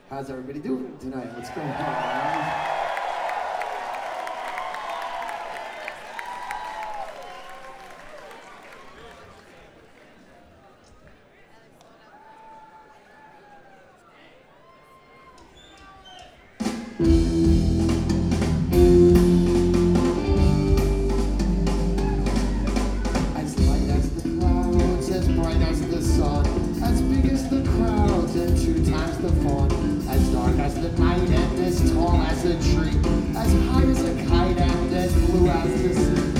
How's everybody doing tonight? What's going on, man? As light as the clouds, as bright as the sun, as big as the crowds and 2 times the fun, as dark as the night and as tall as a tree, as high as a kite and as blue as the sea.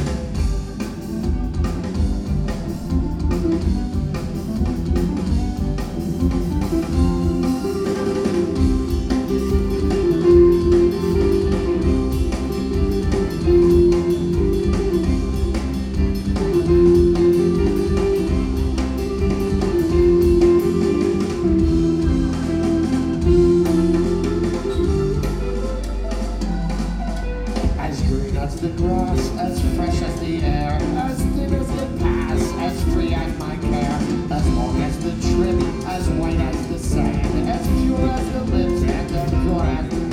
As green as the grass, as fresh as the air, as thin as the pass, as free as my care, as long as the trim, as white as the sand, as pure as the lips and as pure as the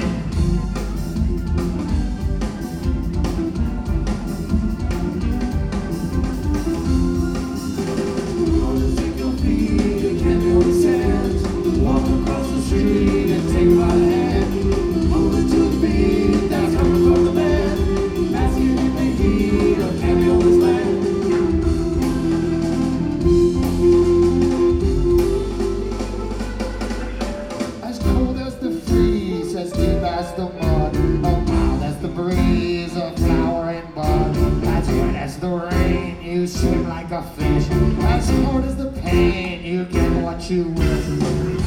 gonna take your feet and can't feel the sand, walk across the street and take my hand, moving to the beat that's coming from the band, basking in the heat of Cameo's land. As cold as the freeze, as deep as the mud, mild as the breeze, a flower in bud, as wet as the rain, you swim like a fish, as hard as the pain, you get what you wish.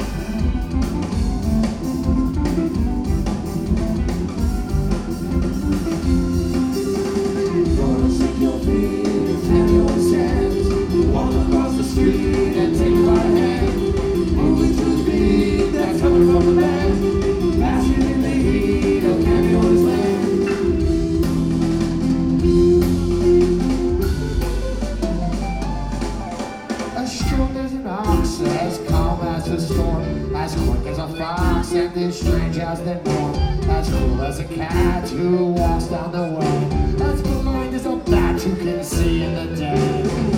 Gonna sink your feet in Cameo's sands, walk across the street and take my hand, moving to the beat that's coming from the band, basking in the heat of Cameo's land. As strong as an ox, as calm as a storm, as quick as a fox and as strange as the norm, as cool as a cat who walks down the way, as blind as a bat who can see in the day.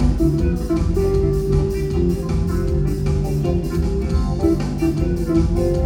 Thank you.